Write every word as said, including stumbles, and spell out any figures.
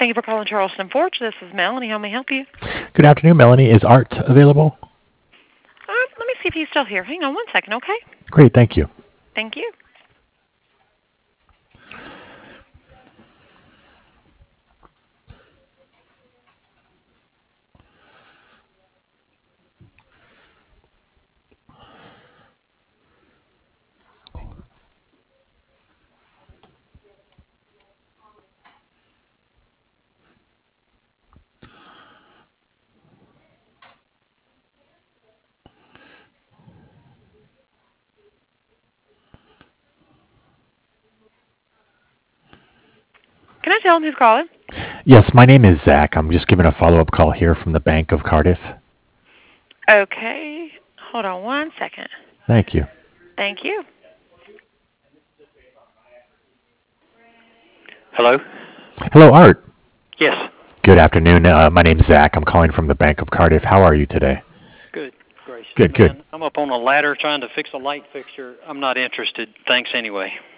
Thank you for calling Charleston Forge. This is Melanie. How may I help you? Good afternoon, Melanie. Is Art available? Uh, let me see if he's still here. Hang on one second, okay? Great, thank you. Thank you. Can I tell him who's calling? Yes, my name is Zach. I'm just giving a follow-up call here from the Bank of Cardiff. Okay. Hold on one second. Thank you. Thank you. Hello? Hello, Art. Yes. Good afternoon. Uh, my name's Zach. I'm calling from the Bank of Cardiff. How are you today? Good. Gracious. Good, Man, good. I'm up on a ladder trying to fix a light fixture. I'm not interested. Thanks anyway.